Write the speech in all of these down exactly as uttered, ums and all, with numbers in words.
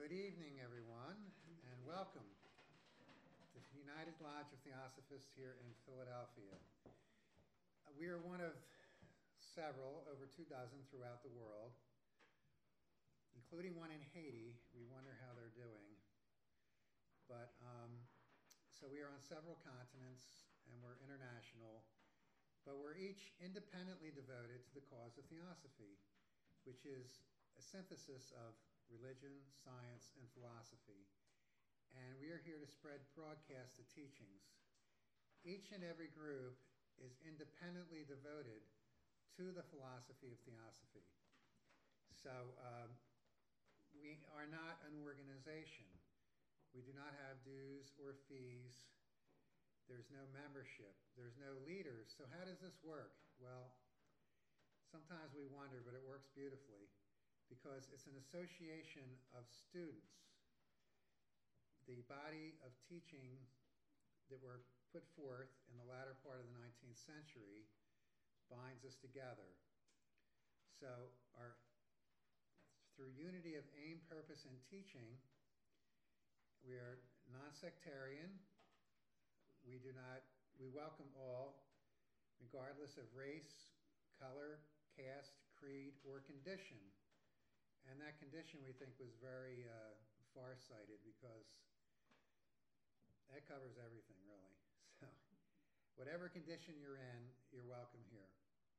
Good evening, everyone, and welcome to the United Lodge of Theosophists here in Philadelphia. Uh, We are one of several, over two dozen throughout the world, including one in Haiti. We wonder how they're doing. But, um, so we are on several continents, and we're international, but we're each independently devoted to the cause of Theosophy, which is a synthesis of religion, science, and philosophy. And we are here to spread broadcast the teachings. Each and every group is independently devoted to the philosophy of Theosophy. So um, we are not an organization. We do not have dues or fees. There's no membership. There's no leaders. So how does this work? Well, sometimes we wonder, but it works beautifully, because it's an association of students. The body of teaching that were put forth in the latter part of the nineteenth century binds us together. So our, through unity of aim, purpose, and teaching, we are non-sectarian. We do not, we welcome all, regardless of race, color, caste, creed, or condition. And that condition, we think, was very uh, far-sighted, because that covers everything, really. So whatever condition you're in, you're welcome here.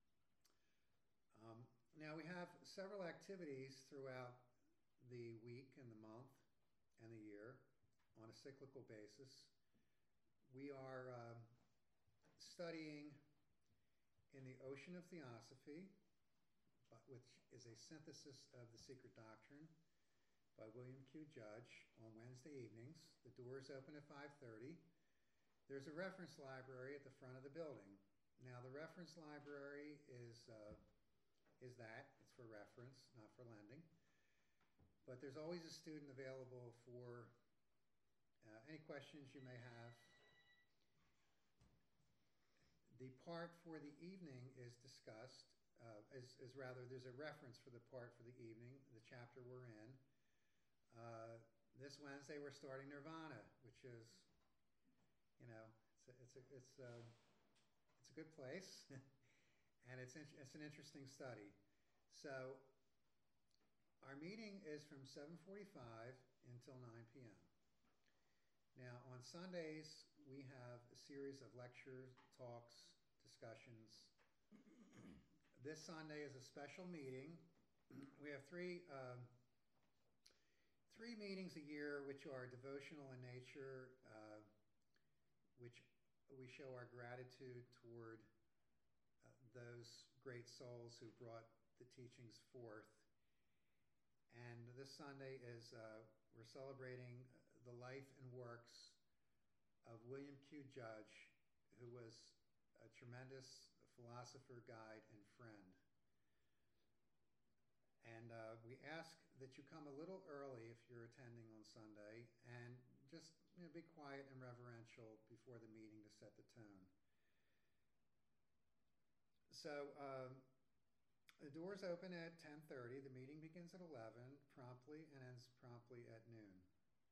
Um, now, we have several activities throughout the week and the month and the year on a cyclical basis. We are um, studying in the Ocean of Theosophy, but which is a synthesis of the Secret Doctrine by William Q. Judge, on Wednesday evenings. The doors open at five thirty. There's a reference library at the front of the building. Now, the reference library is, uh, is that. It's for reference, not for lending. But there's always a student available for uh, any questions you may have. The part for the evening is discussed. Uh, is, is rather, there's a reference for the part for the evening, the chapter we're in. Uh, this Wednesday we're starting Nirvana, which is, you know, it's a, it's a, it's a, it's a good place, and it's, in, it's an interesting study. So our meeting is from seven forty-five until nine p m Now, on Sundays, we have a series of lectures, talks, discussions. This Sunday is a special meeting. We have three, um, three meetings a year, which are devotional in nature, uh, which we show our gratitude toward uh, those great souls who brought the teachings forth. And this Sunday is, uh, we're celebrating the life and works of William Q. Judge, who was a tremendous philosopher, guide, and friend. And uh, we ask that you come a little early if you're attending on Sunday, and just, you know, be quiet and reverential before the meeting to set the tone. So um, the doors open at ten thirty. The meeting begins at eleven promptly and ends promptly at noon.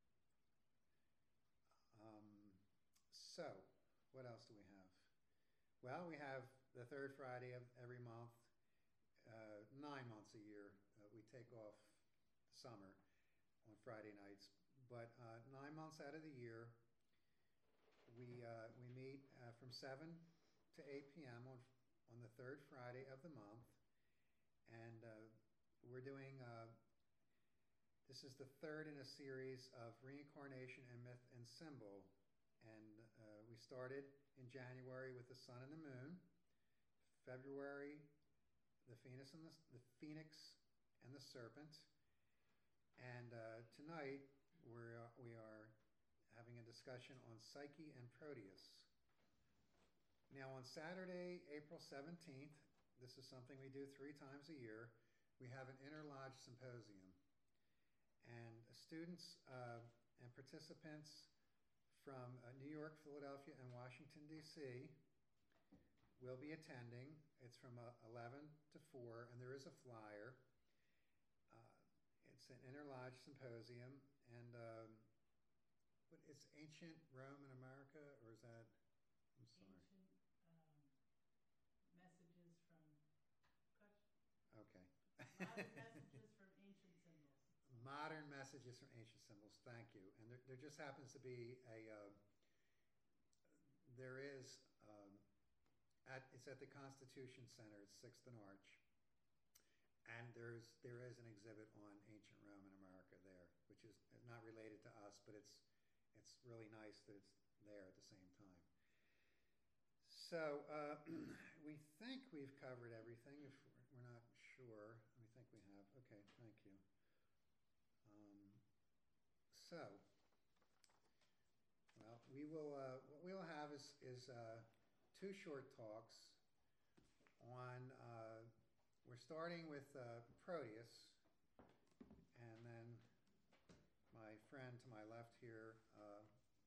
Um, so what else do we have? Well, we have the third Friday of every month, uh, nine months a year. Uh, we take off the summer on Friday nights, but uh, nine months out of the year, we uh, we meet uh, from seven to eight p m on on the third Friday of the month, and uh, we're doing. Uh, this is the third in a series of reincarnation and myth and symbol. And uh, we started in January with the sun and the moon. February, the phoenix and the, the phoenix and the serpent. And uh, tonight we're, we are having a discussion on Psyche and Proteus. Now, on Saturday, April seventeenth, this is something we do three times a year, we have an inter-lodge symposium. And students uh, and participants from uh, New York, Philadelphia, and Washington, D C will be attending. It's from uh, eleven to four, and there is a flyer. Uh, it's it's an interlodge symposium, and um, what, it's ancient Rome in America, or is that? I'm sorry. Ancient um, messages from Kutch. Okay. Modern messages from ancient symbols. Modern messages from ancient symbols. Thank you. And there, there just happens to be a. Uh, there is. Um, at, it's at the Constitution Center. It's Sixth and Arch. And there's there is an exhibit on ancient Rome in America there, which is not related to us, but it's it's really nice that it's there at the same time. So uh, we think we've covered everything. If we're not sure, we think we have. Okay, thank you. Um, so, well, we will. Uh, what we will have is is uh, two short talks on. Uh, we're starting with uh, Proteus, and then my friend to my left here uh,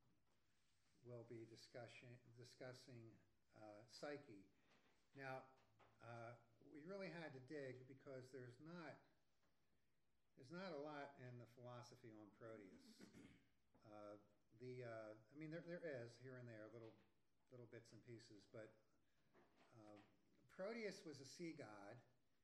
will be discussing discussing. Uh, Psyche. Now, uh, we really had to dig because there's not there's not a lot in the philosophy on Proteus. Uh, the uh, I mean, there there is here and there little little bits and pieces, but uh, Proteus was a sea god,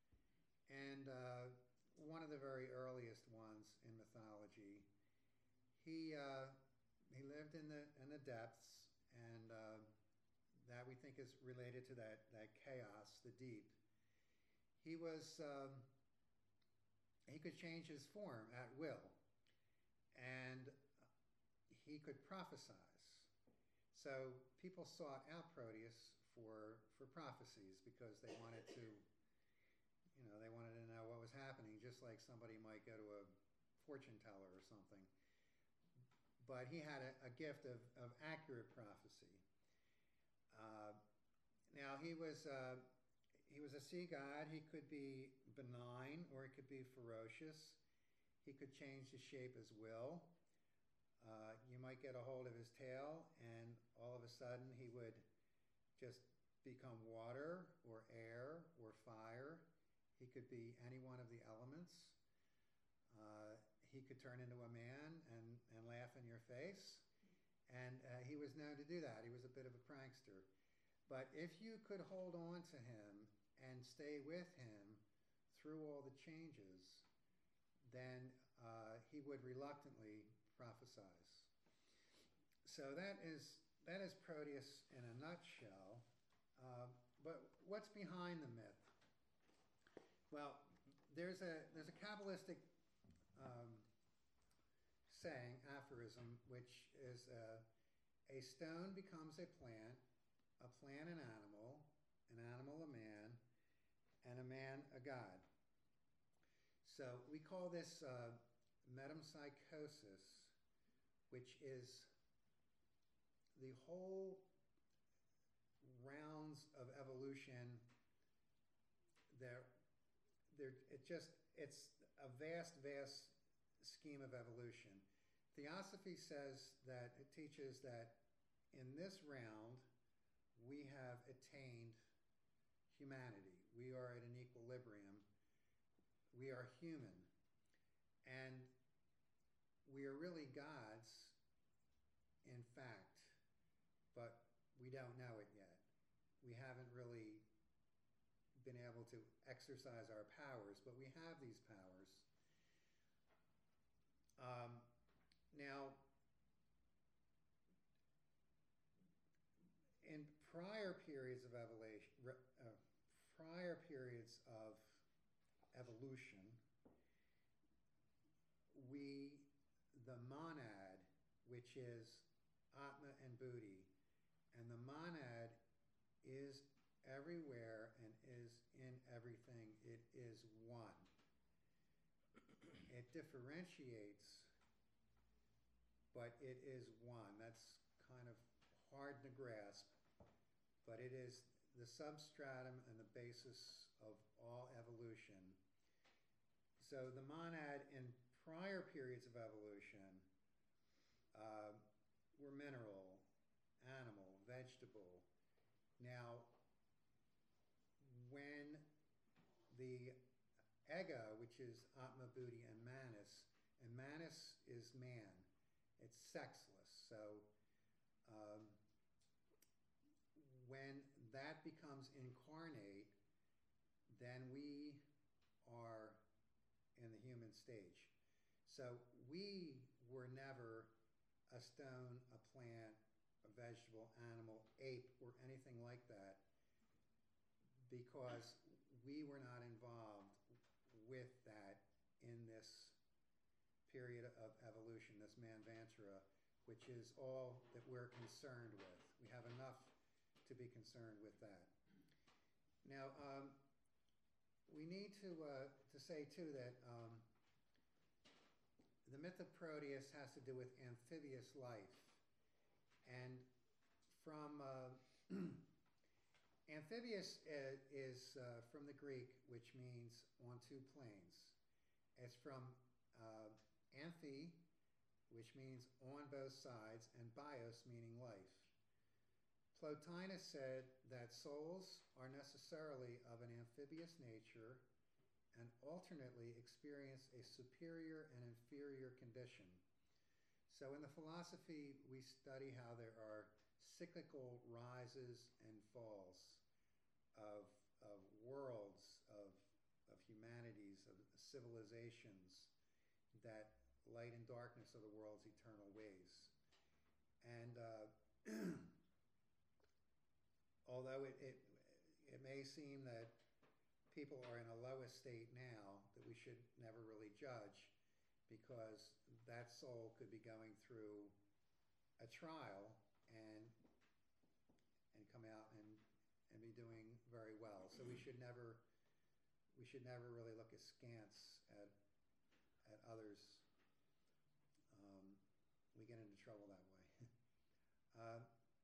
and uh, one of the very earliest ones in mythology. He uh, he lived in the in the depths, and uh, that we think is related to that, that chaos, the deep. He was, um, he could change his form at will, and he could prophesize. So people sought out Proteus for, for prophecies because they wanted to, you know, they wanted to know what was happening, just like somebody might go to a fortune teller or something. But he had a, a gift of, of accurate prophecy. Uh, now he was uh, he was a sea god. He could be benign or he could be ferocious. He could change his shape as will. Uh, you might get a hold of his tail, and all of a sudden he would just become water or air or fire. He could be any one of the elements. Uh, he could turn into a man and, and laugh in your face. And uh, he was known to do that. He was a bit of a prankster. But if you could hold on to him and stay with him through all the changes, then uh, he would reluctantly prophesize. So that is that is Proteus in a nutshell. Uh, but what's behind the myth? Well, there's a there's a Kabbalistic um, saying, aphorism, which is uh, a stone becomes a plant, a plant an animal, an animal a man, and a man a god. So we call this uh, metempsychosis, which is the whole rounds of evolution. There, there, it just, it's a vast, vast scheme of evolution. Theosophy says that it teaches that in this round we have attained humanity. We are at an equilibrium. We are human. And we are really gods, in fact, but we don't know it yet. We haven't really been able to exercise our powers, but we have these powers. Um, now, in prior periods of evolution, uh, prior periods of evolution, we, the monad, which is Atma and Buddhi, and the monad is everywhere and is in everything. It is one. It differentiates, but it is one. That's kind of hard to grasp, but it is the substratum and the basis of all evolution. So the monad in prior periods of evolution uh, were mineral, animal, vegetable. Now, when the ego, which is Atma, Buddhi, and Manas. And Manas is man. It's sexless. So um, when that becomes incarnate, then we are in the human stage. So we were never a stone, a plant, a vegetable, animal, ape, or anything like that, because we were not involved with that in this period of evolution, this Manvantara, which is all that we're concerned with. We have enough to be concerned with that. Now, um, we need to, uh, to say, too, that um, the myth of Proteus has to do with amphibious life. And from uh, amphibious is, is uh, from the Greek, which means on two planes. It's from uh, amphi, which means on both sides, and bios, meaning life. Plotinus said that souls are necessarily of an amphibious nature and alternately experience a superior and inferior condition. So in the philosophy, we study how there are cyclical rises and falls of, of worlds, of, of humanities, of civilizations, that light and darkness are the world's eternal ways. And uh, although it, it, it may seem that people are in a lowest state now, that we should never really judge, because that soul could be going through a trial and and come out and, and be doing very well. So we should never we should never really look askance at at others. Um, we get into trouble that way. uh,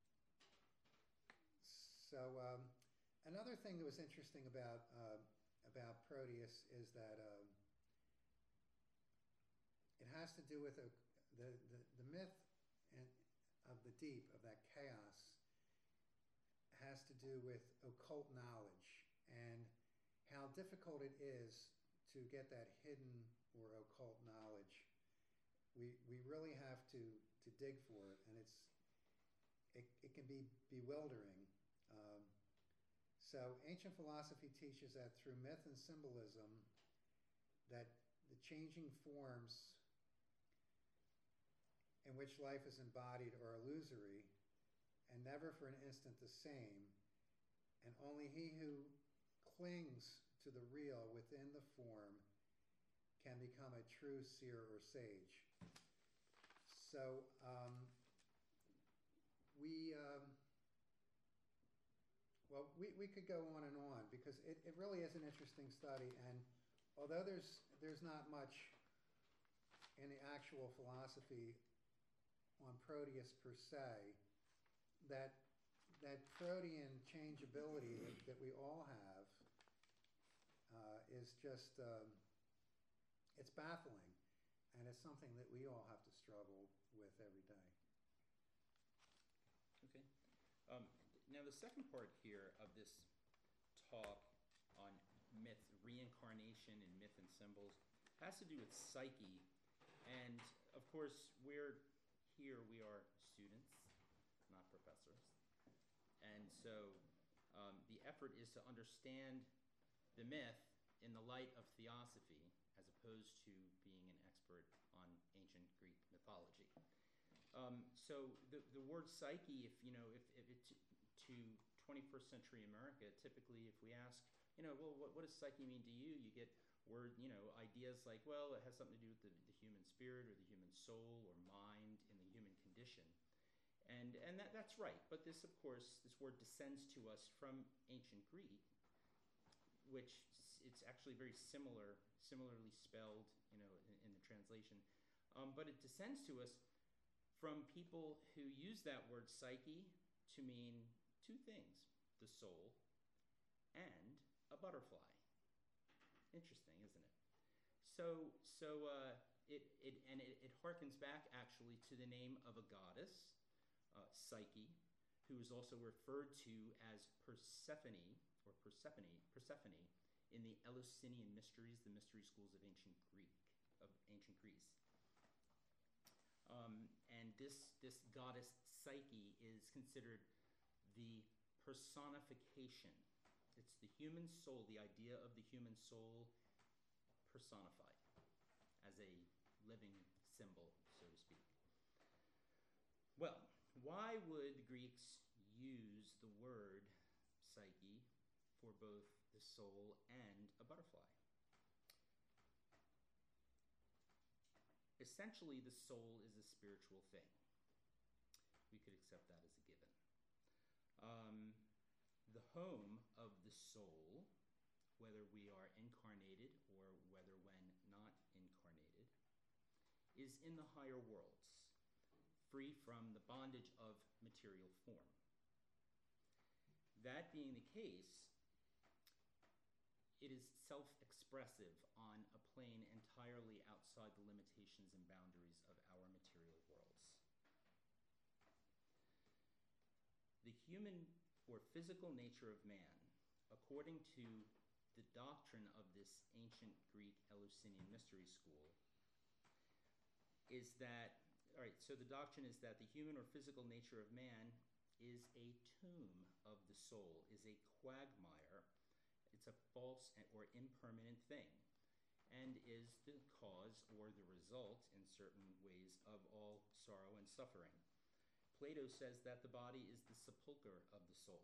so um, another thing that was interesting about uh, about Proteus is that um, it has to do with a, the, the the myth and of the deep, of that chaos, has to do with occult knowledge and how difficult it is to get that hidden or occult knowledge. We we really have to to dig for it, and it's it, it can be bewildering. Um, so ancient philosophy teaches that through myth and symbolism, that the changing forms in which life is embodied are illusory and never for an instant the same, and only he who clings to the real within the form can become a true seer or sage. So um, we, um, well, we, we could go on and on, because it, it really is an interesting study, and although there's, there's not much in the actual philosophy on Proteus per se, that, that protean changeability that, that we all have uh, is just, um, it's baffling, and it's something that we all have to struggle with every day. Okay. Um, now the second part here of this talk on myth, reincarnation and myth and symbols, has to do with psyche. And of course, we're here, we are students, not professors. And so um, the effort is to understand the myth in the light of theosophy, as opposed to being an expert on ancient Greek mythology. Um, so the, the word psyche, if you know, if, if it to, to twenty-first century America, typically if we ask, you know, well, what, what does psyche mean to you? You get word, you know, ideas like, well, it has something to do with the, the human spirit or the human soul or mind in the human condition. And, and that, that's right. But this, of course, this word descends to us from ancient Greek, which it's actually very similar, similarly spelled, you know, in, in the translation. Um, but it descends to us from people who use that word psyche to mean two things: the soul and a butterfly. Interesting, isn't it? So, so uh, it, it and it, it harkens back actually to the name of a goddess, uh, Psyche, who is also referred to as Persephone or Persephone, Persephone in the Eleusinian mysteries, the mystery schools of ancient Greek, of ancient Greece. Um, and this, this goddess Psyche is considered the personification. It's the human soul, the idea of the human soul personified as a living symbol, so to speak. Well, why would the Greeks use the word psyche for both the soul and a butterfly? Essentially, the soul is a spiritual thing. We could accept that as a given. Um, the home of the soul, whether we are incarnated or whether when not incarnated, is in the higher worlds, free from the bondage of material form. That being the case, it is self-expressive on a plane entirely outside the limitations and boundaries of our material worlds. The human or physical nature of man, according to the doctrine of this ancient Greek Eleusinian mystery school, is that, all right, so the doctrine is that the human or physical nature of man is a tomb of the soul, is a quagmire. It's a false or impermanent thing, and is the cause or the result, in certain ways, of all sorrow and suffering. Plato says that the body is the sepulcher of the soul.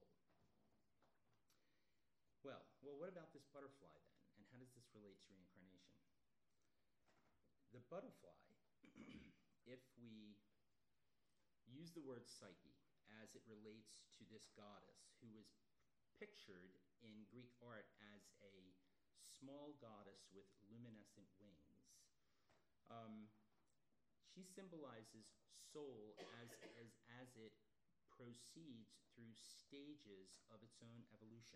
Well, well, what about this butterfly then, and how does this relate to reincarnation? The butterfly, if we use the word psyche as it relates to this goddess who is pictured in Greek art as a small goddess with luminescent wings, um, she symbolizes soul as, as, as it proceeds through stages of its own evolution.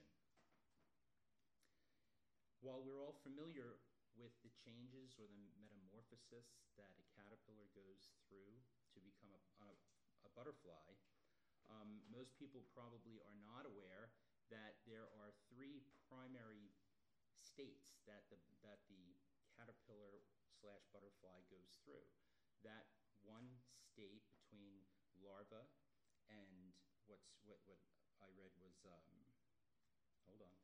While we're all familiar with the changes or the metamorphosis that a caterpillar goes through to become a, a, a butterfly, um, most people probably are not aware that there are three primary states that the, that the caterpillar slash butterfly goes through. That one state between larva and what's what, what I read was, um, hold on.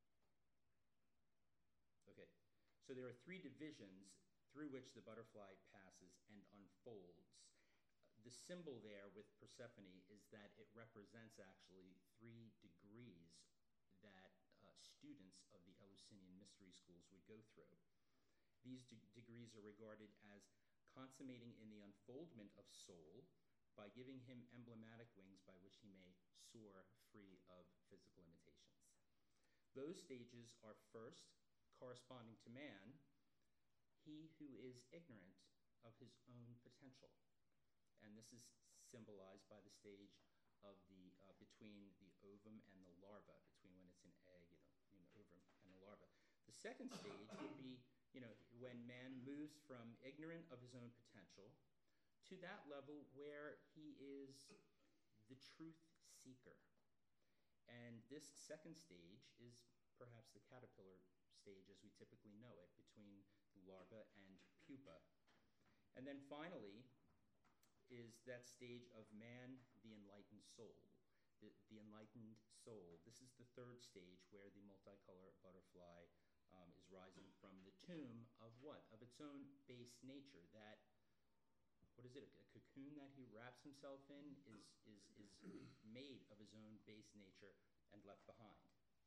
Okay, so there are three divisions through which the butterfly passes and unfolds. The symbol there with Persephone is that it represents actually three degrees that uh, students of the Eleusinian mystery schools would go through. These de- degrees are regarded as consummating in the unfoldment of soul by giving him emblematic wings by which he may soar free of physical limitations. Those stages are first, corresponding to man, he who is ignorant of his own potential. And this is symbolized by the stage of the, uh, between the ovum and the larva, between when it's an egg, you know, you know, ovum and the larva. The second stage would be, you know, when man moves from ignorant of his own potential to that level where he is the truth seeker. And this second stage is perhaps the caterpillar stage as we typically know it, between larva and pupa. And then finally is that stage of man, the enlightened soul. The, the enlightened soul. This is the third stage where the multicolor butterfly um, is rising from the tomb of what? Of its own base nature. That, what is it, a cocoon that he wraps himself in is, is, is made of his own base nature and left behind.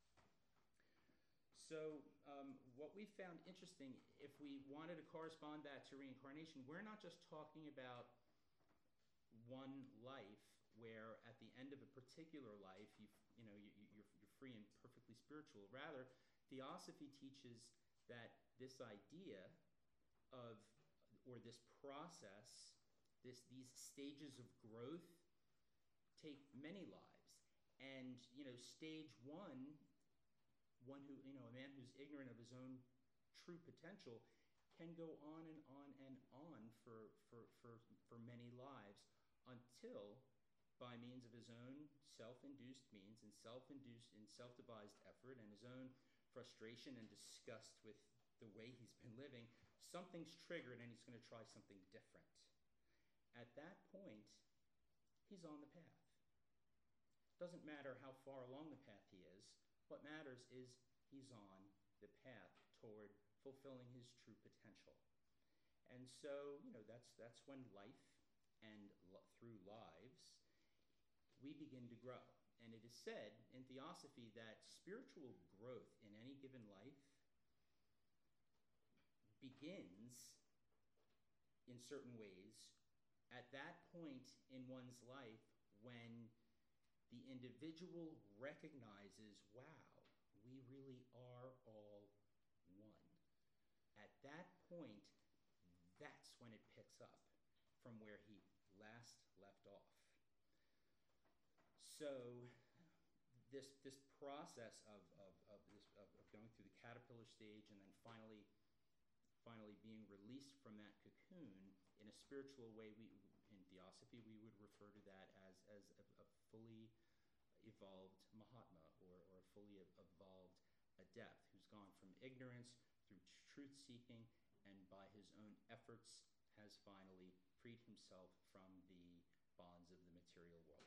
So um, what we found interesting, if we wanted to correspond that to reincarnation, we're not just talking about one life where at the end of a particular life, you you know, you, you're, you're free and perfectly spiritual. Rather, Theosophy teaches that this idea of, or this process, this these stages of growth take many lives. And, you know, stage one, one who, you know, a man who's ignorant of his own true potential can go on and on and on for, for, for, for many lives until, by means of his own self-induced means and self-induced and self-devised effort and his own frustration and disgust with the way he's been living, something's triggered and he's going to try something different. At that point, he's on the path. Doesn't matter how far along the path he is. What matters is he's on the path toward fulfilling his true potential. And so, you know, that's that's when life and lo- through lives, we begin to grow. And it is said in Theosophy that spiritual growth in any given life begins in certain ways at that point in one's life when the individual recognizes, wow, we really are all one. At that point, that's when it picks up from where he last left off. So this this process of, of, of, this, of, of going through the caterpillar stage and then finally finally being released from that cocoon in a spiritual way, we in Theosophy we would refer to that as, as a, a fully evolved Mahatma or, or a fully evolved adept who's gone from ignorance through truth-seeking and by his own efforts has finally freed himself from the bonds of the material world.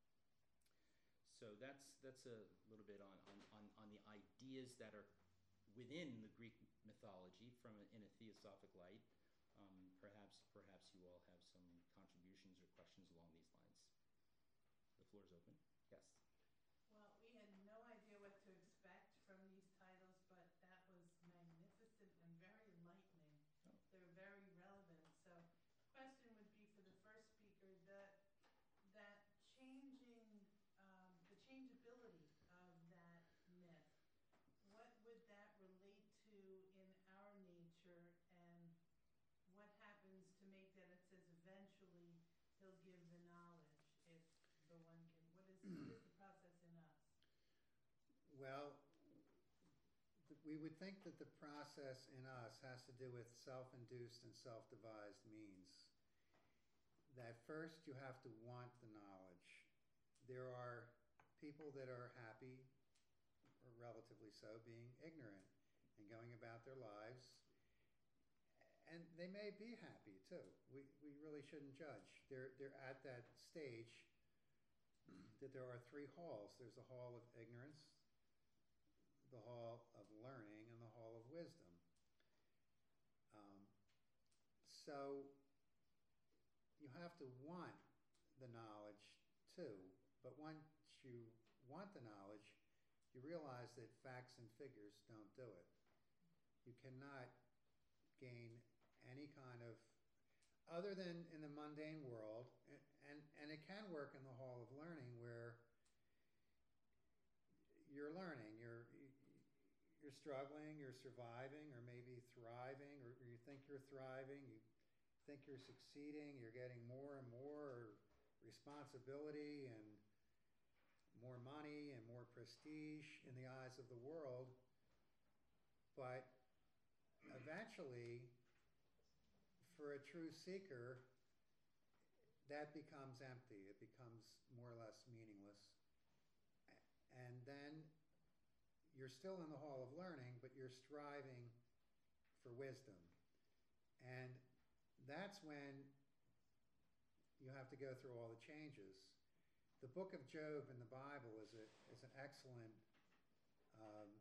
So that's that's a little bit on, on, on, on the ideas that are within the Greek mythology from a, in a theosophic light. Um, perhaps perhaps you all have some contributions or questions along these lines. The floor is open. Yes. Well, we had no idea what to expect from these titles, but that was magnificent and very enlightening. Oh. They're very relevant. So, question would be for the first speaker that that changing, um, the changeability of that myth. What would that relate to in our nature, and what happens to make that it says eventually he'll give the knowledge if the one can. What is what is the process in us? Well, th- we would think that the process in us has to do with self-induced and self-devised means. That first you have to want the knowledge. There are people that are happy, or relatively so, being ignorant and going about their lives. And they may be happy too. We, we really shouldn't judge. They're, they're at that stage that there are three halls. There's the hall of ignorance, the hall of learning, and the hall of wisdom. Um, so you have to want the knowledge too, but once you want the knowledge, you realize that facts and figures don't do it. You cannot gain any kind of, other than in the mundane world, and, and, and it can work in the hall of learning where you're learning, you're, you're struggling, you're surviving, or maybe thriving, or, or you think you're thriving, you think you're succeeding, you're getting more and more responsibility and more money and more prestige in the eyes of the world. But eventually, for a true seeker, that becomes empty. It becomes more or less meaningless. And then you're still in the hall of learning, but you're striving for wisdom. And that's when you have to go through all the changes. The book of Job in the Bible is, a, is an excellent um,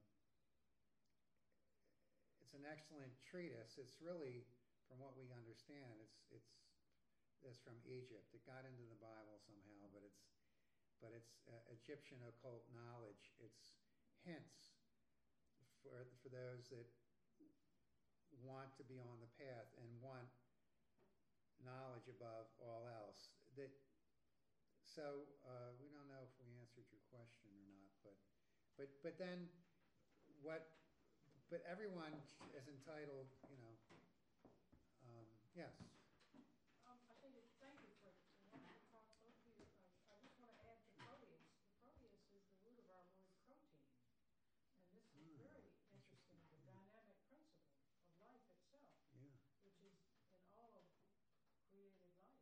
it's an excellent treatise. It's really, from what we understand, it's it's it's from Egypt. It got into the Bible somehow, but it's but it's uh, Egyptian occult knowledge. It's hints for for those that want to be on the path and want knowledge above all else. That so uh, we don't know if we answered your question or not, but but but then what? But everyone is entitled, you know. Um, yes. Um, I think it, thank you for wanting to talk, both of you. I, I just want to add to Proteus. The Proteus is the root of our word protein. And this is Mm, very interesting. interesting, the dynamic principle of life itself, Yeah. which is in all of created life.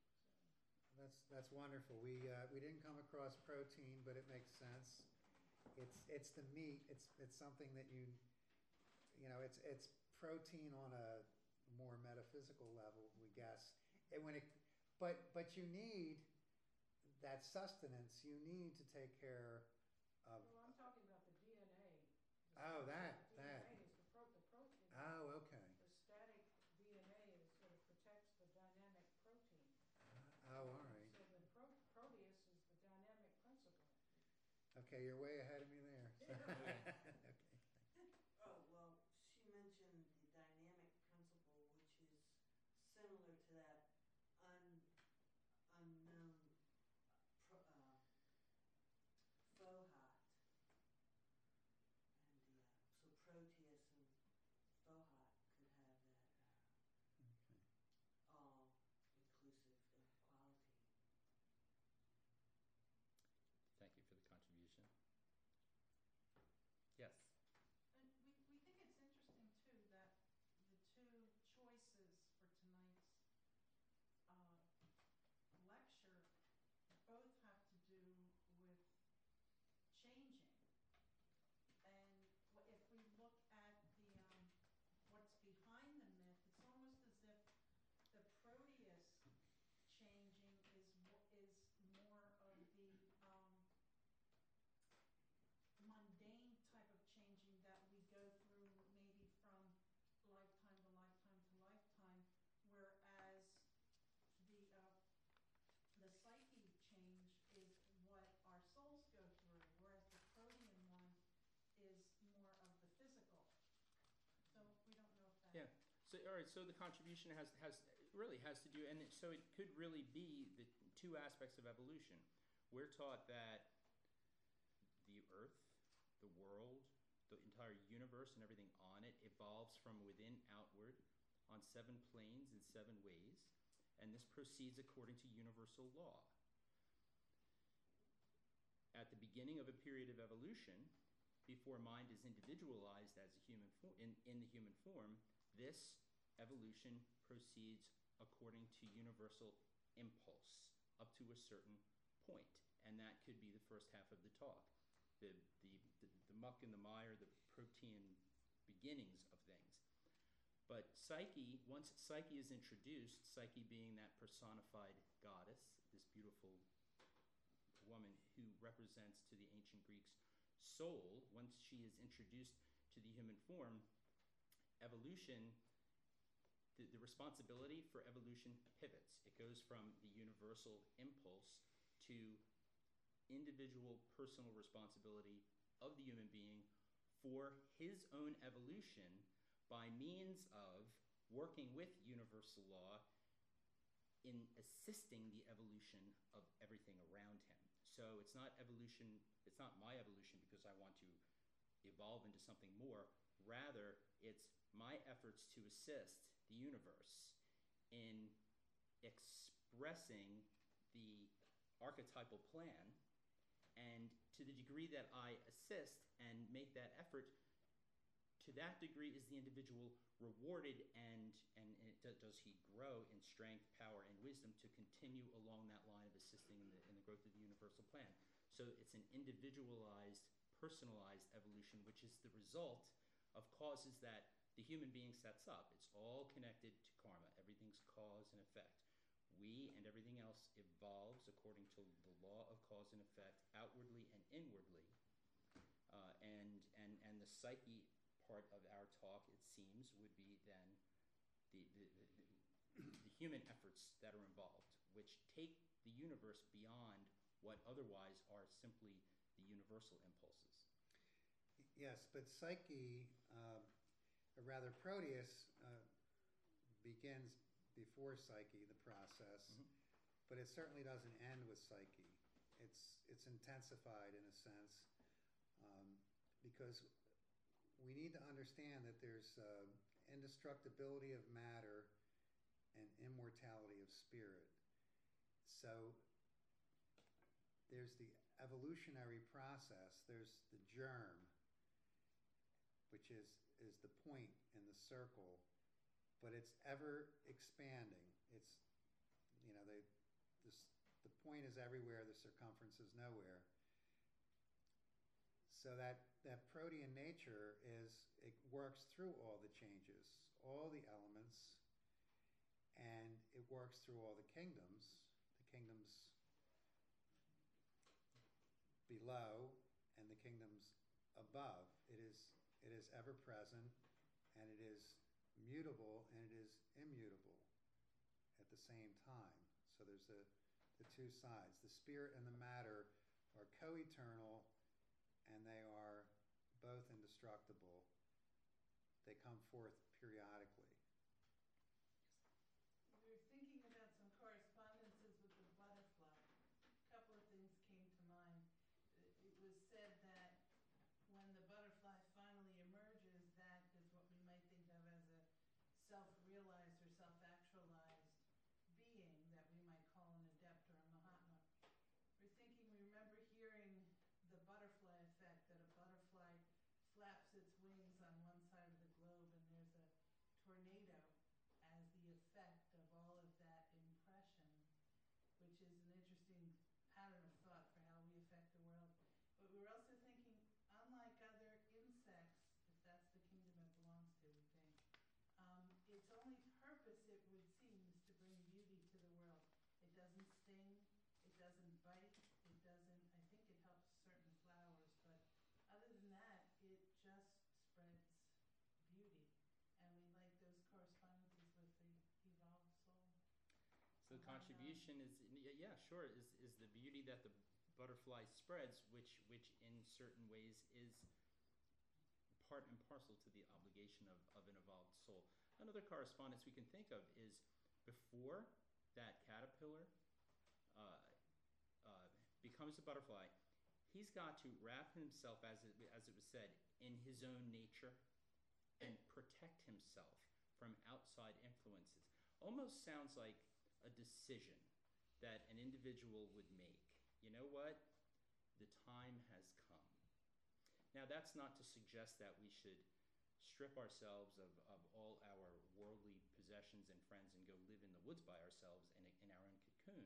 So. That's that's wonderful. We uh, we didn't come across protein, but it makes sense. it's, it's the meat, it's, it's something that you, you know, it's, it's protein on a more metaphysical level, we guess. And when it, but, but you need that sustenance, you need to take care of. Well, I'm talking about the D N A. The Oh, structure that, of the that. D N A is the pro, the protein. Oh, okay. The static D N A is sort of protects the dynamic protein. Oh, all right. So the pro, proteus is the dynamic principle. Okay, you're way ahead of me there. Okay. Oh, well, she mentioned the dynamic principle, which is similar to that un, unknown pro, uh, Fohat. And the, uh, so Proteus and Fohat could have that uh, all-inclusive uh, quality. Thank you for the contribution. Yes. And we, we think it's interesting too that the two choices for tonight's uh, lecture both have to do with changing. And wh- if we look at the um, what's behind the myth, it's almost as if the Proteus changing is wh- is more of the um, mundane type of changing that we go through maybe from lifetime to lifetime to lifetime, whereas the uh, the psyche change is what our souls go through, whereas the protean one is more of the physical. So we don't know if that. Yeah. So all right. So the contribution has has really has to do, and it, so it could really be the two aspects of evolution. We're taught that the Earth, the world, the entire universe, and everything on it evolves from within outward on seven planes in seven ways, and this proceeds according to universal law. At the beginning of a period of evolution, before mind is individualized as a human fo- in, in the human form, this evolution proceeds according to universal impulse up to a certain point, and that could be the first half of the talk. The, the, the, the muck and the mire, the protean beginnings of things. But Psyche, once Psyche is introduced, Psyche being that personified goddess, this beautiful woman who represents to the ancient Greeks soul, once she is introduced to the human form, evolution, the, the responsibility for evolution pivots. It goes from the universal impulse to individual personal responsibility of the human being for his own evolution by means of working with universal law in assisting the evolution of everything around him. So it's not evolution, it's not my evolution because I want to evolve into something more. Rather, it's my efforts to assist the universe in expressing the archetypal plan. And to the degree that I assist and make that effort, to that degree is the individual rewarded, and, and, and it does, does he grow in strength, power, and wisdom to continue along that line of assisting in the, in the growth of the universal plan. So it's an individualized, personalized evolution, which is the result of causes that the human being sets up. It's all connected to karma. Everything's cause and effect. We and everything else evolves according to the law of cause and effect, outwardly and inwardly. Uh, and, and, and the psyche part of our talk, it seems, would be then the, the, the, the, the human efforts that are involved, which take the universe beyond what otherwise are simply the universal impulses. Yes, but Psyche, um, or rather Proteus, uh, begins before Psyche, the process, Mm-hmm. but it certainly doesn't end with Psyche. It's, it's intensified in a sense, um, because we need to understand that there's uh, indestructibility of matter and immortality of spirit. So there's the evolutionary process, there's the germ, which is, is the point in the circle, but it's ever expanding. It's, you know, they, this, the point is everywhere, the circumference is nowhere. So that, that protean nature is, it works through all the changes, all the elements, and it works through all the kingdoms, the kingdoms below and the kingdoms above. It is, it is ever present, and it is mutable, and it is immutable at the same time. So there's the, the two sides. The spirit and the matter are co-eternal, and they are both indestructible. They come forth periodically. We were thinking about some correspondences with the butterfly. A couple of things came to mind. It it was said that when the butterfly finally emerges, that is what we might think of as a self-realized or self-actualized being that we might call an adept or a mahatma. We're thinking, we remember hearing the butterfly effect, that a butterfly flaps its wings on one side of the globe and there's a tornado as the effect of all of that impression, which is an interesting pattern of thought for how we affect the world. But we were also thinking, unlike other insects, if that's the kingdom it belongs to, we think, um, its only purpose, it would seem, is to bring beauty to the world. It doesn't sting, it doesn't bite, it doesn't, I think it helps certain flowers, but other than that, it just spreads beauty. And we like those correspondences with the evolved soul. So the Why not? contribution is, y- yeah, sure, is, is the beauty that the butterfly spreads, which, which in certain ways is part and parcel to the obligation of, of an evolved soul. Another correspondence we can think of is before that caterpillar uh, uh, becomes a butterfly, he's got to wrap himself, as it, as it was said, in his own nature and protect himself from outside influences. Almost sounds like a decision that an individual would make. You know what? The time has come. Now, that's not to suggest that we should strip ourselves of, of all our worldly possessions and friends and go live in the woods by ourselves in, a, in our own cocoon.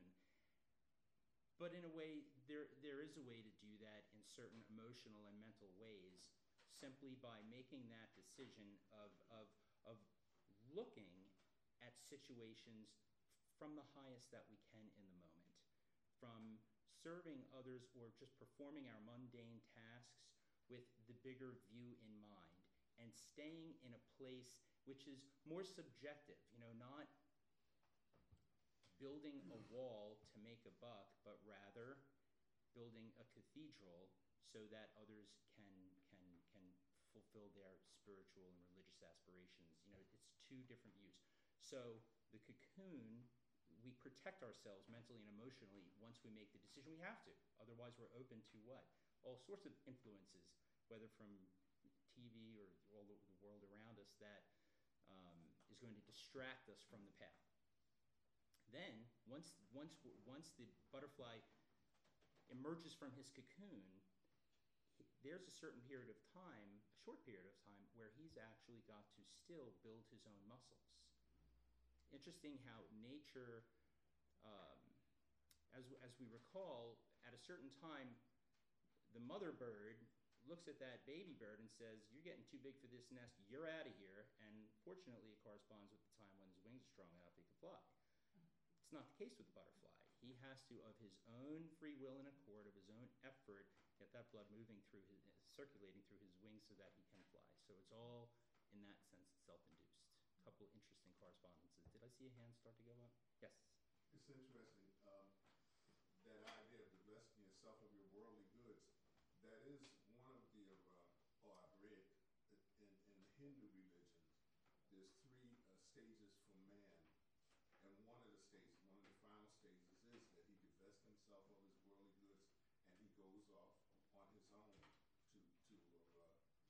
But in a way, there, there is a way to do that in certain emotional and mental ways, simply by making that decision of, of, of looking at situations from the highest that we can in the moment, from serving others or just performing our mundane tasks with the bigger view in mind, and staying in a place which is more subjective, you know, not building a wall to make a buck, but rather building a cathedral so that others can can can fulfill their spiritual and religious aspirations. You know, it's two different views. So the cocoon, we protect ourselves mentally and emotionally once we make the decision. We have to. Otherwise, we're open to what? All sorts of influences, whether from T V or all the, the world around us, that um, is going to distract us from the path. Then, once, once, once the butterfly emerges from his cocoon, he, there's a certain period of time, a short period of time, where he's actually got to still build his own muscles. Interesting how nature, um, as, as we recall, at a certain time, the mother bird looks at that baby bird and says, "You're getting too big for this nest, you're out of here." And fortunately, it corresponds with the time when his wings are strong enough he can fly. It's not the case with the butterfly. He has to, of his own free will and accord, of his own effort, get that blood moving through his, circulating through his wings so that he can fly. So it's all, in that sense, self-induced. A couple interesting correspondences. Did I see a hand start to go up? Yes. It's interesting, um, that idea of divesting yourself of your worldly goods. That is one of the, uh, oh, I've read in, in the Hindu religions, there's three uh, stages for man. And one of the stages, one of the final stages is that he divests himself of his worldly goods and he goes off on his own to, to uh,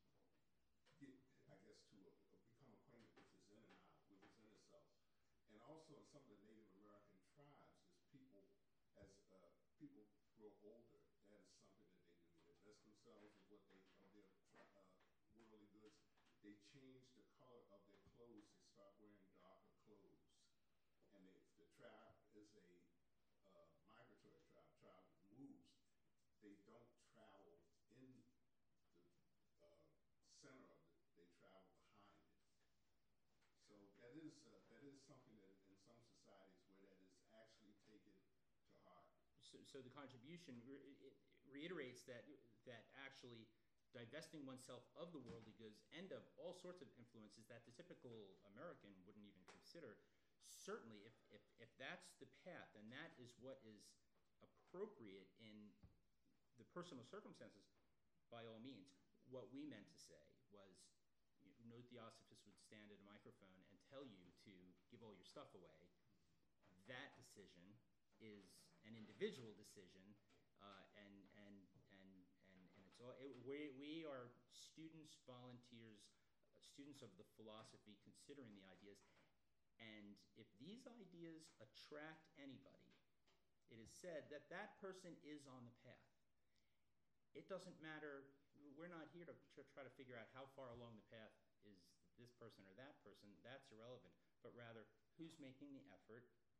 get, I guess, to uh, become acquainted with his inner knowledge, with his inner self. And also in some of the Native American tribes, as people, as uh, people grow older, that is something that they do. They divest themselves of what they, of their uh, worldly goods. They change the color of their clothes. They start wearing darker clothes. And they, if the tribe is a uh, migratory tribe, tribe that moves, they don't travel in so, so the contribution re- it reiterates that that actually divesting oneself of the worldly goods and of all sorts of influences that the typical American wouldn't even consider. Certainly, if, if, if that's the path, and that is what is appropriate in the personal circumstances, by all means. What we meant to say was, you know, no theosophist would stand at a microphone and tell you to give all your stuff away. That decision is an individual decision, uh, and, and, and, and, and it's all, it, we, we are students, volunteers, uh, students of the philosophy considering the ideas. And if these ideas attract anybody, it is said that that person is on the path. It doesn't matter, we're not here to try to figure out how far along the path is this person or that person, that's irrelevant, but rather who's making the effort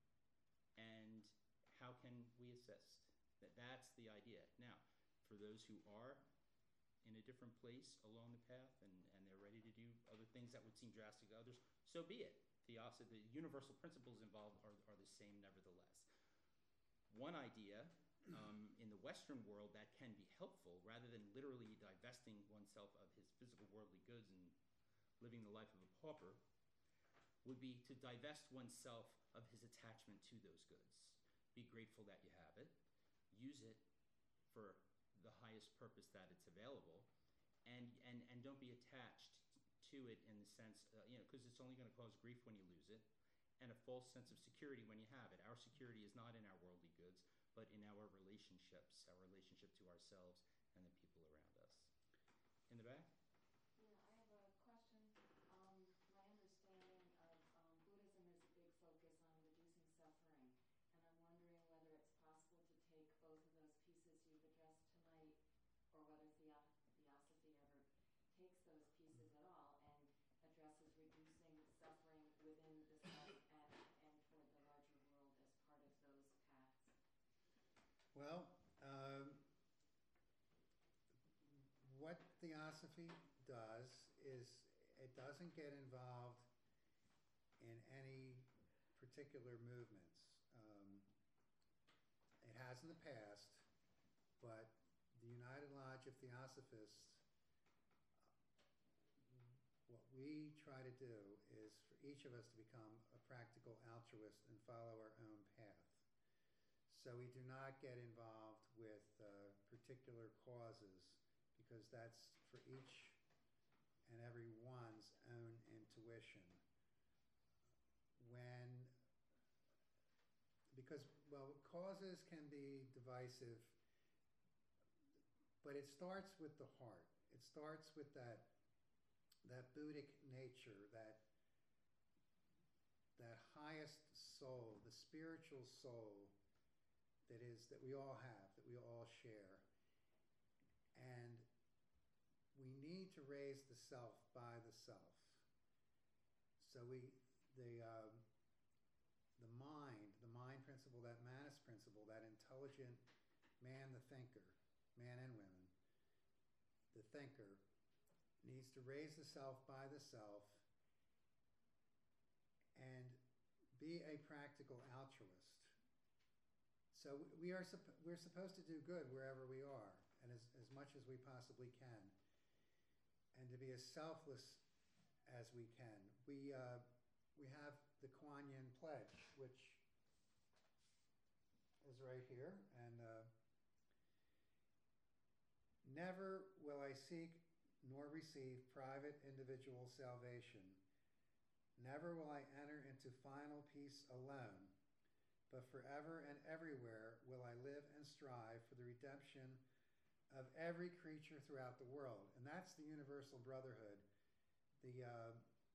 and how can we assist? That, that's the idea. Now, for those who are in a different place along the path and, and they're ready to do other things that would seem drastic to others, so be it. The, the universal principles involved are, are the same nevertheless. One idea um, in the Western world that can be helpful, rather than literally divesting oneself of his physical worldly goods and living the life of a pauper, would be to divest oneself of his attachment to those goods. Be grateful that you have it, use it for the highest purpose that it's available, and, and, and don't be attached to it in the sense, uh, you know, because it's only going to cause grief when you lose it, and a false sense of security when you have it. Our security is not in our worldly goods, but in our relationships, our relationship to ourselves and the people around us. In the back? Yeah, I have a question. Um, my understanding of um, Buddhism is a big focus on reducing suffering, and I'm wondering whether it's possible to take both of those pieces you've addressed tonight, or whether theo theosophy ever takes those pieces at all and addresses reducing suffering within the self and, and toward the larger world as part of those paths. Well, um, what theosophy does is it doesn't get involved in any particular movements. Um, it has in the past, but the United Lodge of Theosophists, what we try to do is for each of us to become a practical altruist and follow our own path. So we do not get involved with uh, particular causes, because that's for each and every one's own intuition. When, because, well, causes can be divisive, but it starts with the heart. It starts with that, that Buddhic nature, that, that highest soul, the spiritual soul that is, that we all have, that we all share. And we need to raise the self by the self. So we, the, um, the mind, the mind principle, that Manas principle, that intelligent man, the thinker, man and women, the thinker, needs to raise the self by the self and be a practical altruist. So we are we're supposed to do good wherever we are, and as, as much as we possibly can, and to be as selfless as we can. We uh, we have the Kuan Yin Pledge, which is right here, and uh, never will I seek nor receive private individual salvation. Never will I enter into final peace alone, but forever and everywhere will I live and strive for the redemption of every creature throughout the world. And that's the universal brotherhood. The, uh,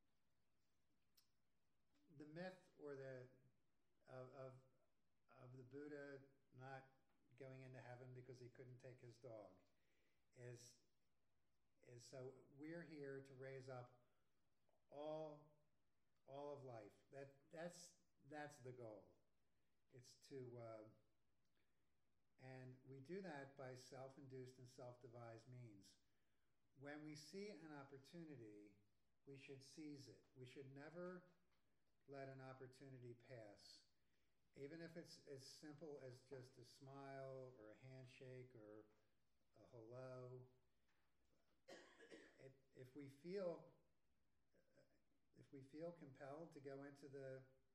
the myth or the, of, of, of the Buddha not going into heaven because he couldn't take his dog is, is so we're here to raise up all, all of life. That, that's, that's the goal. It's to, uh, and we do that by self-induced and self-devised means. When we see an opportunity, we should seize it. We should never let an opportunity pass. even if it's as simple as just a smile or a handshake or a hello, if, if we feel if we feel compelled to go into the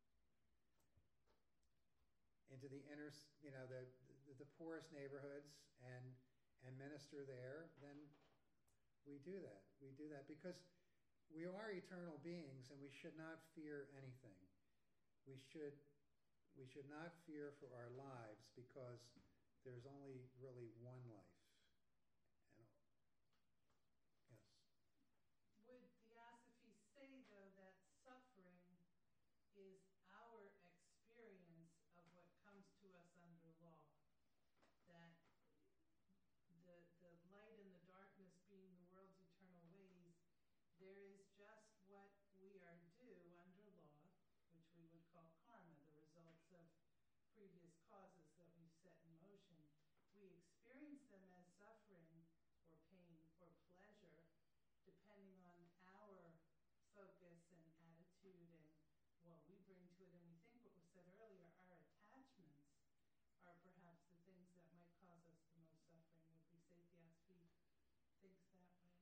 into the inner, you know, the the, the poorest neighborhoods and and minister there, then we do that. We do that because we are eternal beings and we should not fear anything. We should we should not fear for our lives because there's only really one life. And, yes. Would Theosophy say, though, that suffering is our experience of what comes to us under law? That the, the light and the darkness being the world's eternal ways, there is just what we are due under law, which we would call karma, the results of previous causes that we've set in motion. We experience them as suffering or pain or pleasure, depending on our focus and attitude and what we bring to it. And we think what was said earlier, our attachments are perhaps the things that might cause us the most suffering. Would we say Theosophy thinks that way?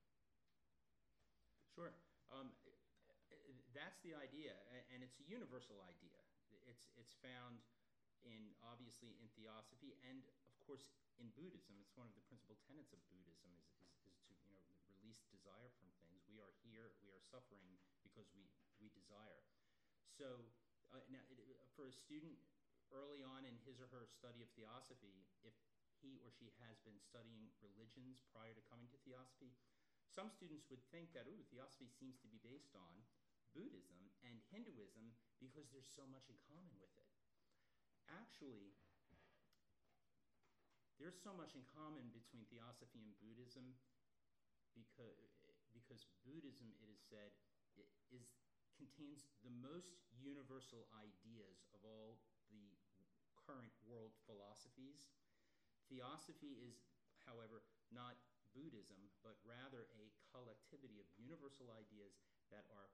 Sure. Um, that's the idea, and it's a universal idea. It's it's found in obviously in Theosophy and of course in Buddhism. It's one of the principal tenets of Buddhism is, is, is to you know release desire from things. We are here, we are suffering because we we desire. So uh, now it, for a student early on in his or her study of Theosophy, if he or she has been studying religions prior to coming to Theosophy, some students would think that, ooh, Theosophy seems to be based on Buddhism and Hinduism because there's so much in common with it. Actually, there's so much in common between Theosophy and Buddhism because, because Buddhism, it is said, is contains the most universal ideas of all the current world philosophies. Theosophy is, however, not Buddhism, but rather a collectivity of universal ideas that are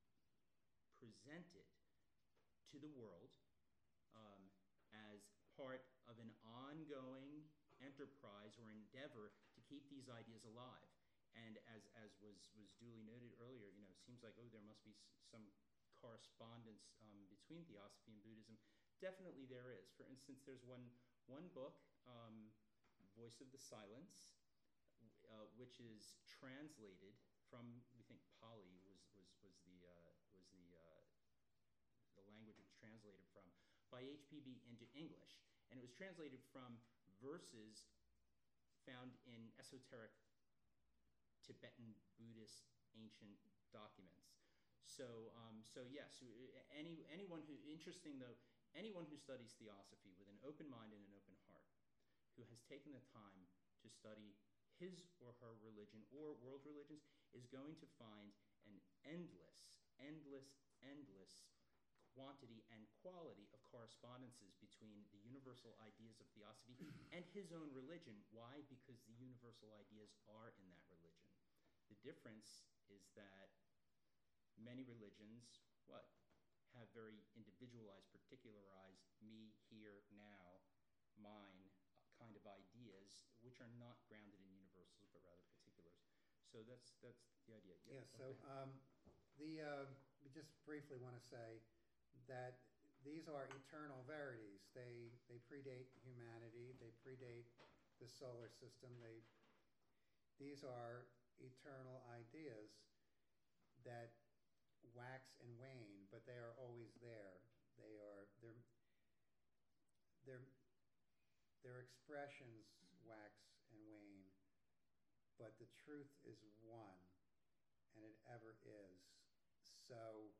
presented to the world um, as part of an ongoing enterprise or endeavor to keep these ideas alive. And as, as was, was duly noted earlier, you know, it seems like, oh, there must be s- some correspondence um, between Theosophy and Buddhism. Definitely there is. For instance, there's one, one book, um, Voice of the Silence, uh, which is translated from, we think Pali was, was, was the, uh, was the, uh, the language it was translated from, by H P B into English. And it was translated from verses found in esoteric Tibetan Buddhist ancient documents. So, um, so yes, any, anyone who, interesting though, anyone who studies Theosophy with an open mind and an open heart, who has taken the time to study his or her religion or world religions, is going to find an endless, endless, endless quantity and quality of correspondences between the universal ideas of Theosophy and his own religion. Why? Because the universal ideas are in that religion. The difference is that many religions, what, have very individualized, particularized, me, here, now, mine, uh, kind of ideas, which are not grounded in universals, but rather particulars. So that's that's the idea. Yeah, so um, the uh, we just briefly want to say that these are eternal verities. They they predate humanity. They predate the solar system. They these are eternal ideas that wax and wane, but they are always there. They are their their their expressions wax and wane, but the truth is one, and it ever is. So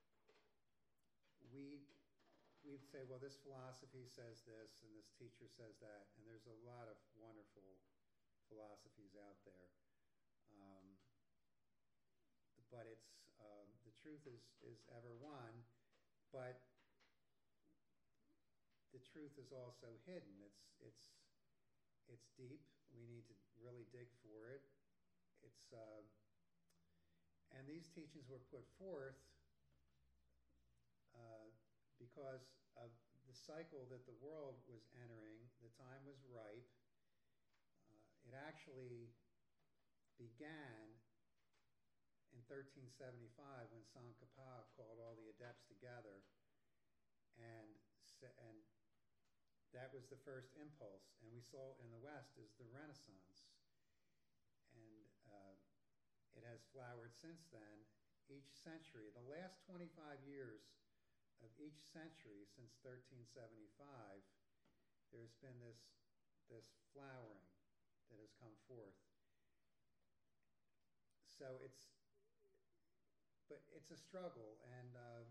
we we'd say, well, this philosophy says this, and this teacher says that, and there's a lot of wonderful philosophies out there. Um, but it's uh, the truth is is ever one, but the truth is also hidden. It's it's it's deep. We need to really dig for it. It's uh, and these teachings were put forth uh, because of the cycle that the world was entering, the time was ripe. Uh, it actually began in thirteen seventy-five when Tsongkhapa called all the adepts together, and and that was the first impulse. And we saw in the West is the Renaissance, and uh, it has flowered since then. Each century, the last twenty-five years of each century since thirteen seventy-five, there's been this this flowering that has come forth. So it's, but it's a struggle, and uh,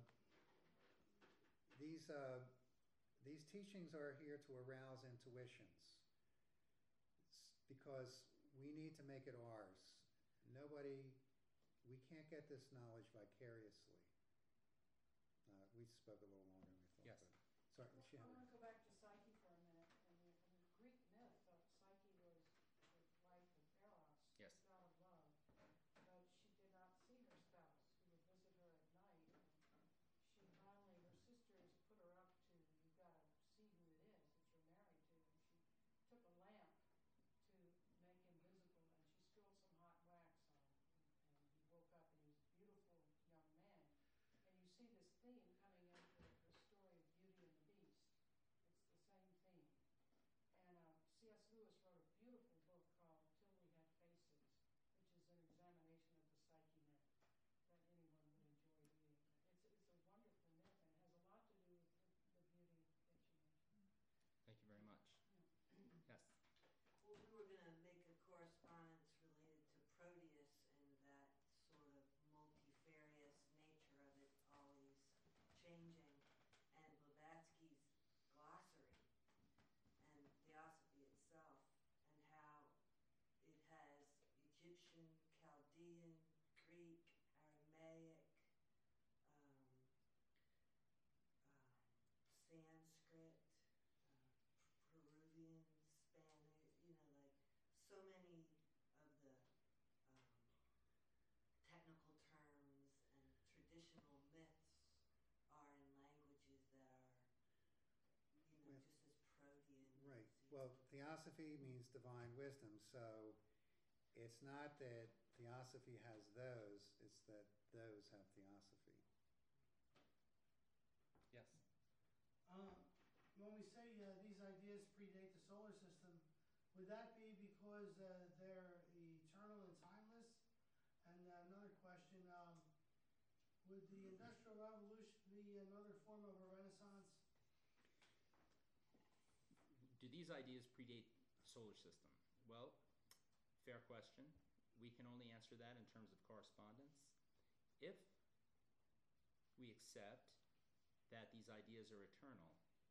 these uh, these teachings are here to arouse intuitions, it's because we need to make it ours. Nobody, we can't get this knowledge vicariously. Uh, we spoke a little longer than we thought. Yes. But, sorry, Well, she I had want a- to go back to Psyche for a minute. In the, in the Greek myth, uh, Psyche was the wife of Eros, Yes. the god of love, but she did not see her spouse. He would visit her at night, and she finally, her sisters put her up to, you've got to see who it is that you're married to, and she took a lamp to make him visible, and she spilled some hot wax on him, and, and he woke up and he was a beautiful young man. And you see this theme coming into the story of Beauty and the Beast. It's the same theme. And uh, C S Lewis wrote a beautiful book called Till We Had Faces, which is an examination of the psyche myth that anyone would enjoy reading. It's, it's a wonderful myth and has a lot to do with the, the beauty that you mentioned. Thank you very much. Yeah. Yes. Well, we were gonna make a correspondence related to Proteus and that sort of multifarious nature of it always changing, and Blavatsky's glossary and Theosophy itself, and how it has Egyptian, Chaldean, Greek, Aramaic, um, um, Sanskrit, uh, Peruvian, Spanish, you know, like so many of the um, technical terms and traditional myths are in languages that are, you know, Well, just as protean. Right. as these Well, myths. theosophy means divine wisdom, so it's not that theosophy has those, it's that those have theosophy. Yes. Um, when we say uh, these ideas predate the solar system, would that be because uh, they're eternal and timeless? And uh, another question, um, would the Industrial Revolution be another form of a renaissance? Do these ideas predate the solar system? Well, fair question. We can only answer that in terms of correspondence. If we accept that these ideas are eternal,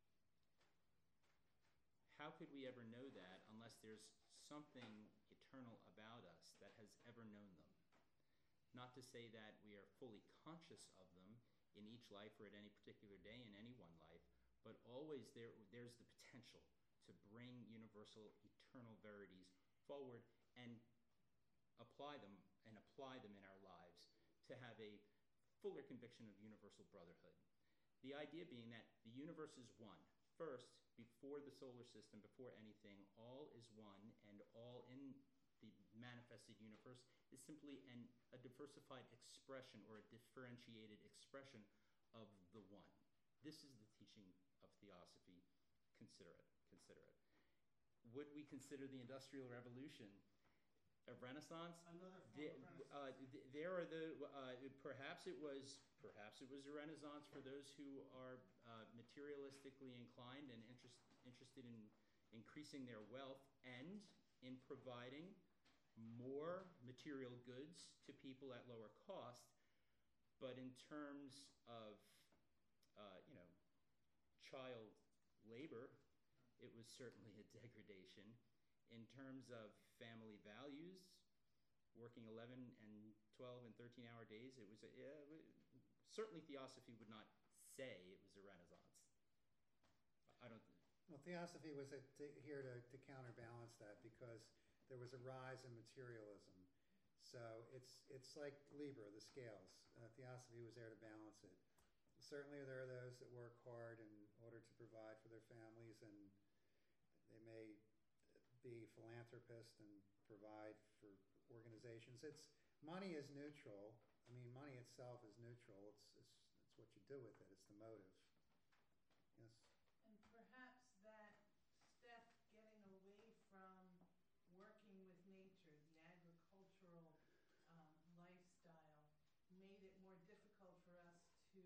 how could we ever know that unless there's something eternal about us that has ever known them? Not to say that we are fully conscious of them in each life or at any particular day in any one life, but always there, there's the potential to bring universal eternal verities forward and apply them and apply them in our lives to have a fuller conviction of universal brotherhood. The idea being that the universe is one. First, before the solar system, before anything, all is one, and all in the manifested universe is simply an, a diversified expression or a differentiated expression of the one. This is the teaching of theosophy. Consider it. Consider it. Would we consider the Industrial Revolution a renaissance? Another form The- of renaissance? uh, th- there are the uh, perhaps it was perhaps it was a renaissance for those who are uh, materialistically inclined and interest, interested in increasing their wealth and in providing more material goods to people at lower cost. But in terms of uh, you know child labor, it was certainly a degradation. In terms of family values, working eleven and twelve and thirteen hour days, it was a, yeah, certainly theosophy would not say it was a renaissance. I don't. Well, theosophy was a, to, here to, to counterbalance that because there was a rise in materialism. So it's it's like Libra, the scales. Uh, theosophy was there to balance it. Certainly there are those that work hard and order to provide for their families, and they may be philanthropists and provide for organizations. It's, money is neutral. I mean, money itself is neutral. It's, it's, it's what you do with it. It's the motive. Yes? And perhaps that step getting away from working with nature, the agricultural um, lifestyle, made it more difficult for us to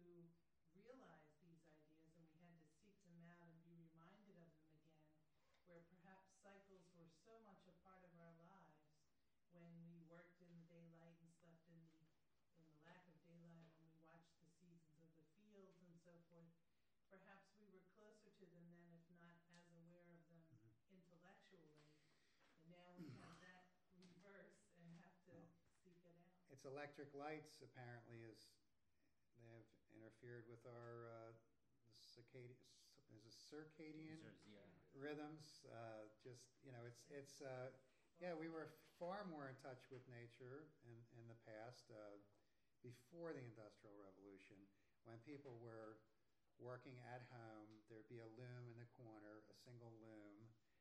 realize these ideas, and we had to seek them out and be reminded of them again, where perhaps cycles were so much a part of our lives when we worked in the daylight and slept in the in the lack of daylight, when we watched the seasons of the fields and so forth. Perhaps we were closer to them then, if not as aware of them Mm-hmm. intellectually. And now we have that reverse and have to Well, seek it out. It's electric lights apparently is, they have interfered with our uh, the circadian, is it circadian There's- yeah. rhythms. Uh, just, you know, it's, it's, uh, yeah, we were far more in touch with nature in, in the past, uh, before the Industrial Revolution, when people were working at home. There'd be a loom in the corner, a single loom,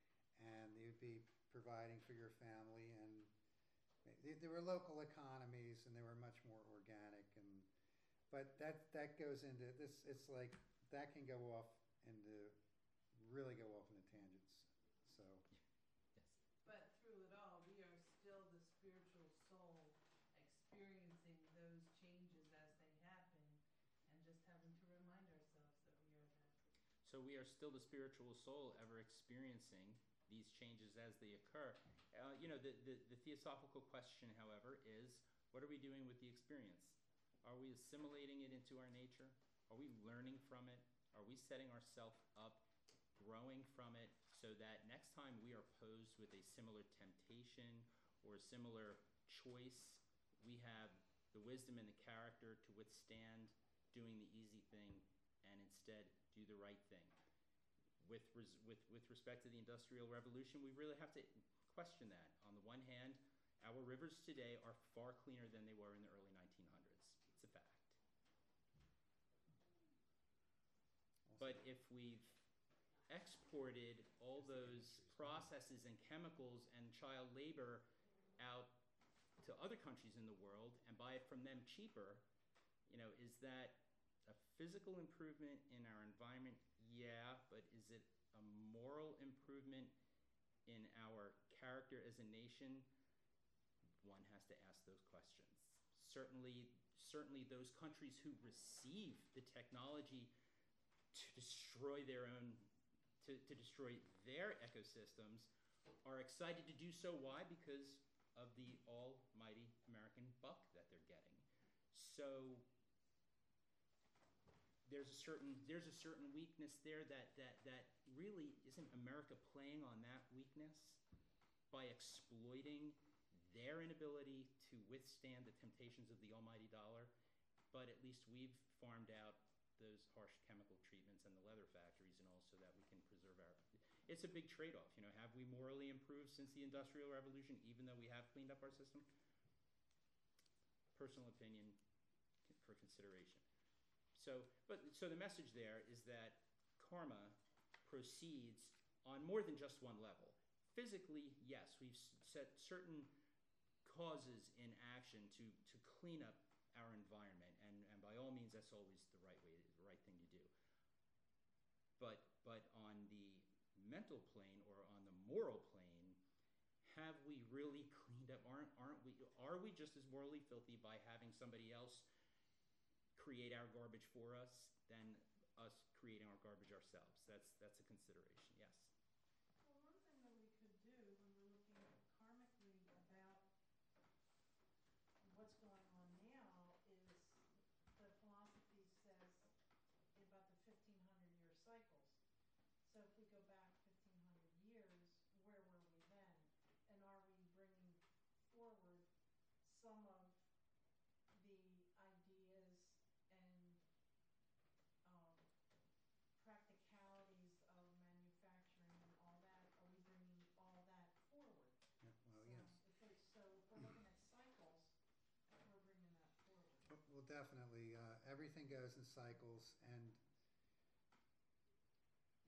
and you'd be providing for your family, and they- there were local economies, and they were much more organic. And but that that goes into this. It's like that can go off into really go off into tangents. So Yes. But through it all, we are still the spiritual soul experiencing those changes as they happen and just having to remind ourselves that we are that. So we are still the spiritual soul ever experiencing these changes as they occur. Uh, you know, the, the, the theosophical question, however, is what are we doing with the experience? Are we assimilating it into our nature? Are we learning from it? Are we setting ourselves up, growing from it, so that next time we are posed with a similar temptation or a similar choice, we have the wisdom and the character to withstand doing the easy thing and instead do the right thing. With, res- with, with respect to the Industrial Revolution, we really have to question that. On the one hand, our rivers today are far cleaner than they were in the early nineteen hundreds. It's a fact. But if we've exported all those processes and chemicals and child labor out to other countries in the world and buy it from them cheaper, you know, is that a physical improvement in our environment? Yeah, but is it a moral improvement in our character as a nation? One has to ask those questions. Certainly, certainly those countries who receive the technology to destroy their own, to, to destroy their ecosystems are excited to do so. Why? Because of the almighty American buck that they're getting. So there's a certain there's a certain weakness there that that that really isn't America playing on that weakness by exploiting their inability to withstand the temptations of the almighty dollar, but at least we've farmed out those harsh chemical treatments and the leather factories and all so that we can preserve our. It's a big trade-off, you know. Have we morally improved since the Industrial Revolution, even though we have cleaned up our system? Personal opinion for consideration. So, but so the message there is that karma proceeds on more than just one level. Physically, yes, we've set certain causes in action to, to clean up our environment, and, and by all means, that's always the right way, the right thing to do. But but on the mental plane or on the moral plane, have we really cleaned up? Aren't aren't we? Are we just as morally filthy by having somebody else create our garbage for us than us creating our garbage ourselves? That's that's a consideration. Yes. Well, one thing that we could do when we're looking karmically about what's going on now is the philosophy says about the fifteen hundred year cycles. So if we go back fifteen hundred years, where were we then? And are we bringing forward some of the ideas and um, practicalities of manufacturing and all that? Are we bringing all that forward? yeah, well, So yes. if it's, so if we're looking at cycles, we're bringing that forward. Well, definitely. Uh, everything goes in cycles, and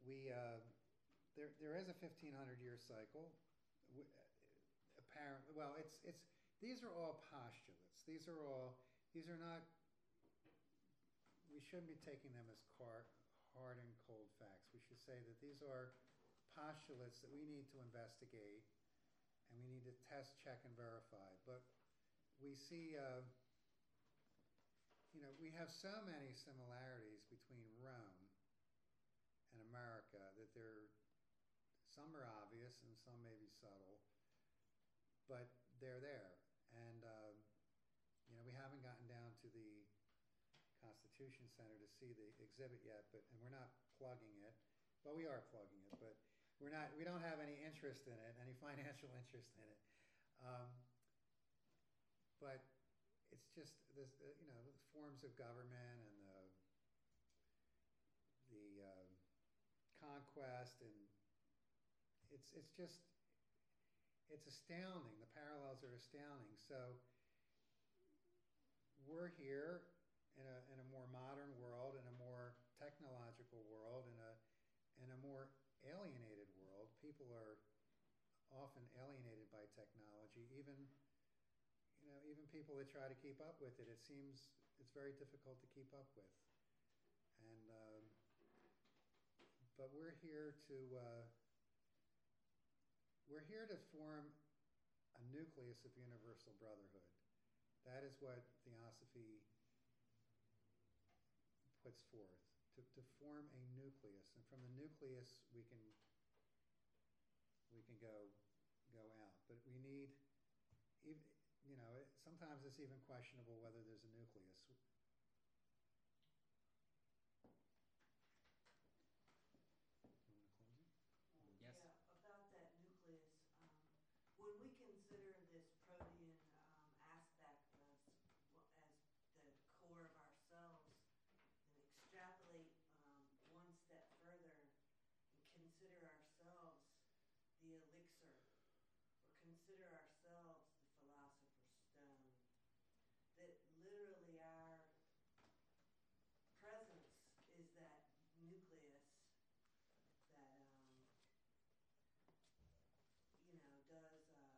we, uh, there, there is a fifteen hundred year cycle. W- Apparently, well, it's, it's, these are all postulates. These are all, these are not, we shouldn't be taking them as car, hard and cold facts. We should say that these are postulates that we need to investigate and we need to test, check, and verify. But we see, uh, you know, we have so many similarities between Rome and America that they're, some are obvious and some may be subtle, but they're there. And, uh, you know, we haven't gotten down to the Constitution Center to see the exhibit yet, but, and we're not plugging it. Well, we are plugging it, but we're not, we don't have any interest in it, any financial interest in it. Um, but it's just, this, uh, you know, the forms of government and the, the uh, conquest, and it's, it's just, it's astounding. The parallels are astounding. So we're here in a, in a more modern world, in a more technological world, in a, in a more alienated world. People are often alienated by technology, even, you know, even people that try to keep up with it, it seems it's very difficult to keep up with. And, um, but we're here to, uh, we're here to form a nucleus of universal brotherhood. That is what Theosophy puts forth, to, to form a nucleus. And from the nucleus, we can, we can go, go out. But we need, even, you know, it, sometimes it's even questionable whether there's a nucleus. Yes. Yeah, about that nucleus, um, when we consider this protean um, aspect as, as the core of ourselves, and extrapolate um, one step further and consider ourselves the elixir, or consider ourselves the philosopher's stone, that literally our presence is that nucleus that um, you know, does uh,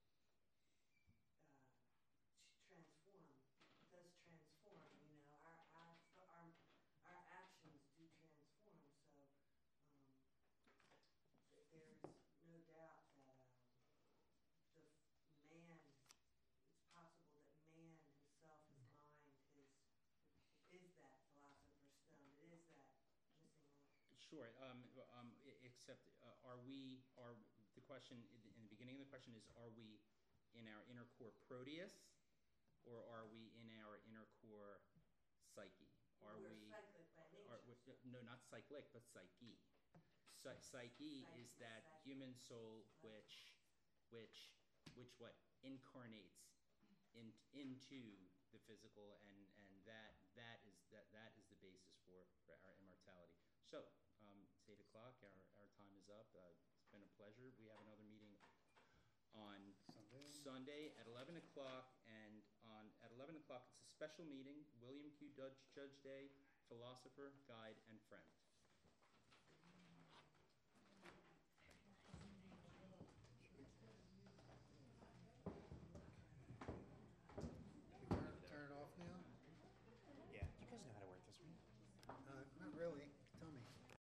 uh, transform, does transform. You know, our our our our actions do transform. So um, th- there's no doubt that uh, the f- man, it's possible that man himself, his mind, his is that philosopher's stone. It is that missing link. Sure. Um, um, e- except, uh, are we, are, the question, in the in the beginning of the question is, are we in our inner core Proteus, or are we in our inner core psyche? Are We're we, cyclic by nature. are, we- no, not cyclic, but psyche. Psy- psyche is Psyche, that psyche. human soul which, which, which what incarnates in, into the physical, and, and that, that is, that, that is the basis for, for our immortality. So, um, it's eight o'clock, our, our time is up. Uh, it's been a pleasure. We have another meeting on Sunday. Sunday at eleven o'clock, and on, at eleven o'clock, it's a special meeting, William Q. Judge, Judge Day, philosopher, guide, and friend.